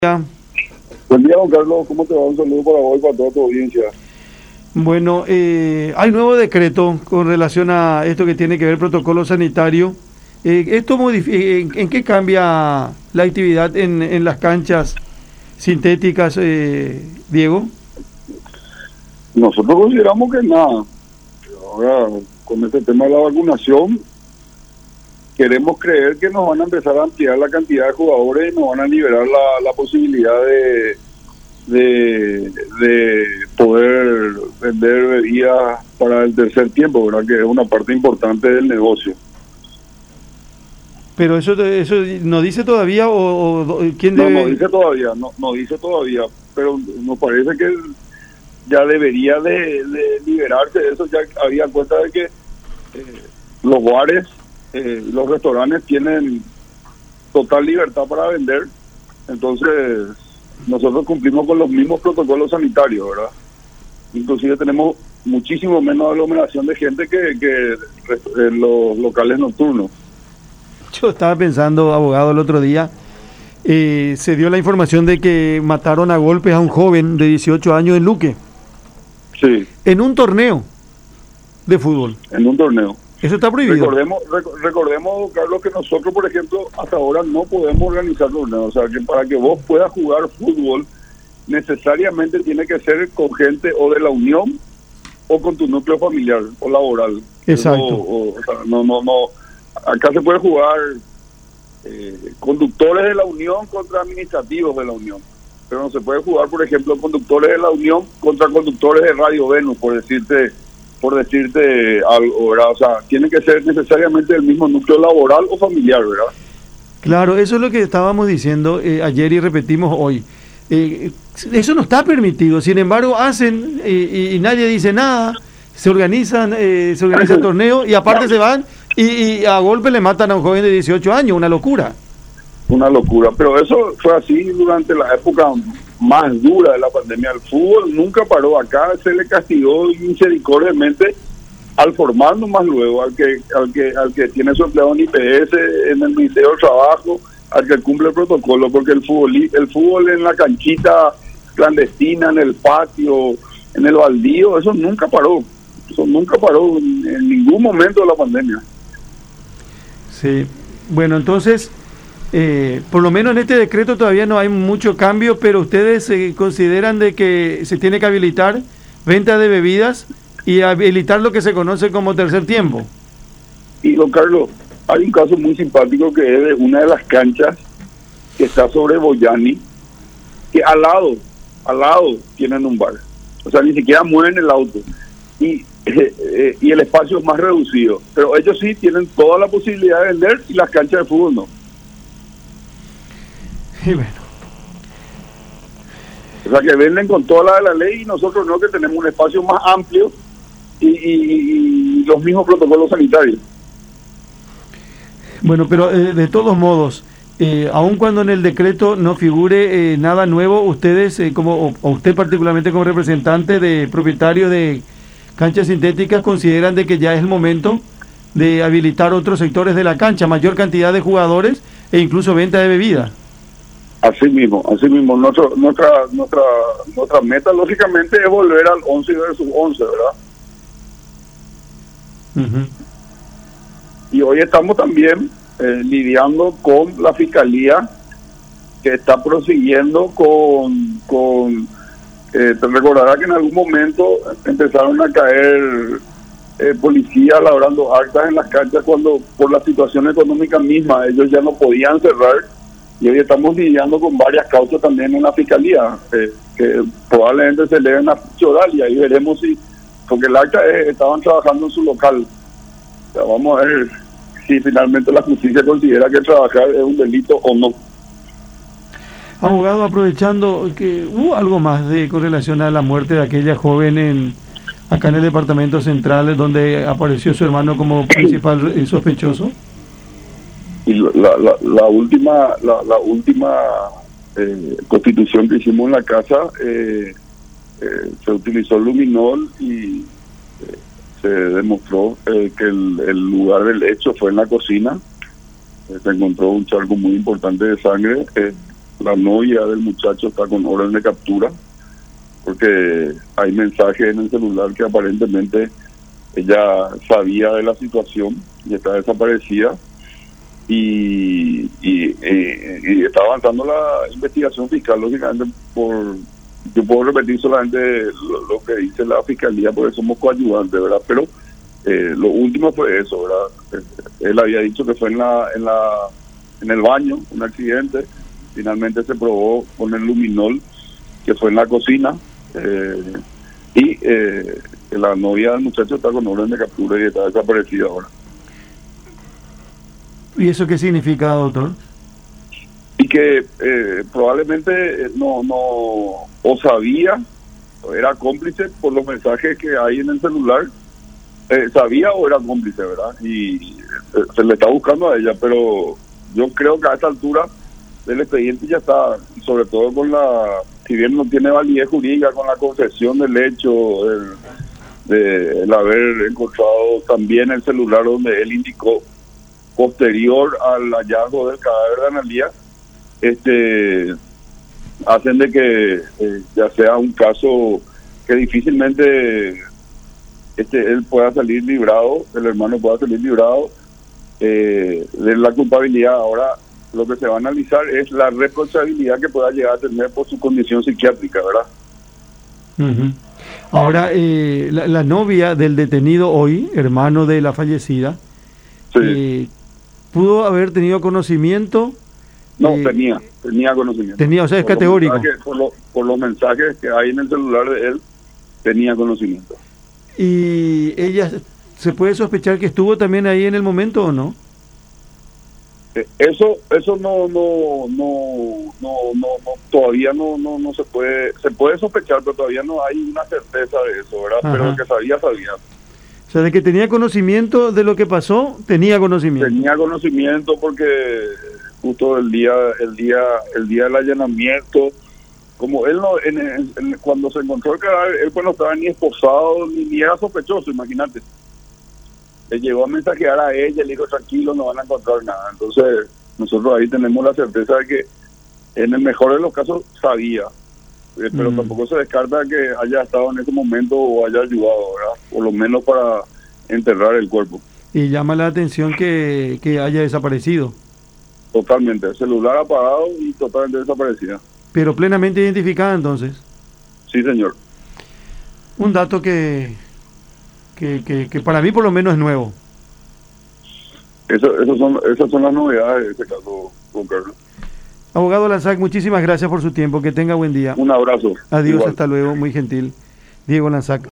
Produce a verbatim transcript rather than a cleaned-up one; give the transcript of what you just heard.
Buen día, don Carlos. ¿Cómo te va? Un saludo para vos y para toda tu audiencia. Bueno, eh, hay nuevo decreto con relación a esto que tiene que ver protocolo sanitario. Eh, ¿Esto modifica, en, en qué cambia la actividad en, en las canchas sintéticas, eh, Diego? Nosotros consideramos que nada. Ahora, con este tema de la vacunación, queremos creer que nos van a empezar a ampliar la cantidad de jugadores y nos van a liberar la, la posibilidad de, de, de poder vender bebidas para el tercer tiempo, ¿verdad? Que es una parte importante del negocio. Pero eso eso no dice todavía o, o quién debe... No, no dice todavía, no, no dice todavía, pero nos parece que ya debería de, de liberarse de eso. Ya había cuenta de que eh, los bares, eh, los restaurantes tienen total libertad para vender, entonces nosotros cumplimos con los mismos protocolos sanitarios, ¿verdad? Inclusive tenemos muchísimo menos aglomeración de gente que, que en los locales nocturnos. Yo estaba pensando, abogado, el otro día, eh, se dio la información de que mataron a golpes a un joven de dieciocho años en Luque. Sí. En un torneo de fútbol. En un torneo. Eso está prohibido. Recordemos, rec recordemos, Carlos, que nosotros, por ejemplo, hasta ahora no podemos organizar torneos. O sea, que para que vos puedas jugar fútbol, necesariamente tiene que ser con gente o de la unión o con tu núcleo familiar o laboral. Exacto. O, o, o sea, no, no, no. Acá se puede jugar eh, conductores de la unión contra administrativos de la unión. Pero no se puede jugar, por ejemplo, conductores de la unión contra conductores de Radio Venus, por decirte por decirte algo, ¿verdad? O sea, tiene que ser necesariamente el mismo núcleo laboral o familiar, ¿verdad? Claro, eso es lo que estábamos diciendo eh, ayer y repetimos hoy. Eh, eso no está permitido, sin embargo hacen eh, y, y nadie dice nada, se organizan, eh, se organiza el torneo y aparte se van y, y a golpe le matan a un joven de dieciocho años, una locura. Una locura, pero eso fue así durante la época más dura de la pandemia. El fútbol nunca paró. Acá se le castigó misericordiamente al formar nomás luego, al que al que al que tiene su empleado en I P S, en el Ministerio del Trabajo, al que cumple el protocolo, porque el fútbol el fútbol en la canchita clandestina, en el patio, en el baldío, eso nunca paró. Eso nunca paró en, en ningún momento de la pandemia. Sí, bueno, entonces... Eh, por lo menos en este decreto todavía no hay mucho cambio, pero ustedes eh, consideran de que se tiene que habilitar venta de bebidas y habilitar lo que se conoce como tercer tiempo. Y don Carlos, hay un caso muy simpático que es de una de las canchas que está sobre Boyani, que al lado, al lado tienen un bar. O sea, ni siquiera mueven el auto. Y, eh, eh, y el espacio es más reducido. Pero ellos sí tienen toda la posibilidad de vender y las canchas de fútbol no. Y bueno. O sea, que venden con toda la de la ley y nosotros no, que tenemos un espacio más amplio y, y, y los mismos protocolos sanitarios. Bueno, pero eh, de todos modos, eh, aun cuando en el decreto no figure eh, nada nuevo, ustedes, eh, como o, o usted particularmente como representante de propietario de canchas sintéticas, consideran de que ya es el momento de habilitar otros sectores de la cancha, mayor cantidad de jugadores e incluso venta de bebida. Así mismo, así mismo. Nuestro, nuestra, nuestra, nuestra meta, lógicamente, es volver al once versus once, ¿verdad? Uh-huh. Y hoy estamos también eh, lidiando con la Fiscalía, que está prosiguiendo con... con eh, te recordará que en algún momento empezaron a caer eh, policías labrando actas en las canchas cuando, por la situación económica misma, ellos ya no podían cerrar. Y hoy estamos lidiando con varias causas también en la Fiscalía, eh, que probablemente se leen a oral y ahí veremos si, porque el acta es, estaban trabajando en su local. O sea, vamos a ver si finalmente la justicia considera que trabajar es un delito o no. Abogado, aprovechando que hubo algo más de con relación a la muerte de aquella joven en acá en el departamento central, donde apareció su hermano como principal eh, sospechoso. Y la, la, la última la, la última eh, constitución que hicimos en la casa eh, eh, se utilizó luminol y eh, se demostró eh, que el, el lugar del hecho fue en la cocina. Eh, se encontró un charco muy importante de sangre. Eh, la novia del muchacho está con orden de captura, porque hay mensajes en el celular que aparentemente ella sabía de la situación y está desaparecida, y, y, y, y está avanzando la investigación fiscal, lógicamente. Por yo puedo repetir solamente lo, lo que dice la fiscalía, porque somos coadyuvantes, ¿verdad? Pero eh, lo último fue eso, ¿verdad? Él había dicho que fue en la en la en el baño, un accidente. Finalmente se probó con el luminol que fue en la cocina, eh, y eh, la novia del muchacho está con orden de captura y está desaparecida ahora. ¿Y eso qué significa, doctor? Y que eh, probablemente no no o sabía o era cómplice por los mensajes que hay en el celular. Eh, sabía o era cómplice, ¿verdad? Y eh, se le está buscando a ella, pero yo creo que a esta altura del expediente ya está, sobre todo con la, si bien no tiene validez jurídica, con la concesión del hecho, el, de el haber encontrado también el celular donde él indicó posterior al hallazgo del cadáver de Analía, este hacen de que eh, ya sea un caso que difícilmente este él pueda salir librado, el hermano pueda salir librado eh, de la culpabilidad. Ahora lo que se va a analizar es la responsabilidad que pueda llegar a tener por su condición psiquiátrica, ¿verdad? Uh-huh. Ahora, eh, la, la novia del detenido hoy, hermano de la fallecida, sí. eh, ¿pudo haber tenido conocimiento? No, eh, tenía, tenía conocimiento. Tenía, o sea, es por categórico. Los mensajes, por, lo, por los mensajes que hay en el celular de él, tenía conocimiento. ¿Y ella, se puede sospechar que estuvo también ahí en el momento o no? Eso eso no no no no no, no todavía no no no se puede se puede sospechar, pero todavía no hay una certeza de eso, ¿verdad? Ajá. Pero que sabía sabía. O sea, de que tenía conocimiento de lo que pasó, tenía conocimiento. Tenía conocimiento porque justo el día el día el día del allanamiento, como él no en, en, en, cuando se encontró el cadáver, él pues no estaba ni esposado ni, ni era sospechoso, imagínate. Le llegó a mensajear a ella, le dijo tranquilo, no van a encontrar nada. Entonces nosotros ahí tenemos la certeza de que en el mejor de los casos sabía, eh, pero mm. tampoco se descarta que haya estado en ese momento o haya ayudado, ¿verdad? Por lo menos para enterrar el cuerpo. Y llama la atención que, que haya desaparecido. Totalmente, el celular apagado y totalmente desaparecida. Pero plenamente identificada entonces. Sí, señor. Un dato que... Que, que, que para mí por lo menos es nuevo. Eso, eso son, esas son las novedades de este caso, don Carlos. Abogado Lanzac, muchísimas gracias por su tiempo, que tenga buen día. Un abrazo. Adiós, Igual. Hasta luego, muy gentil. Diego Lanzac.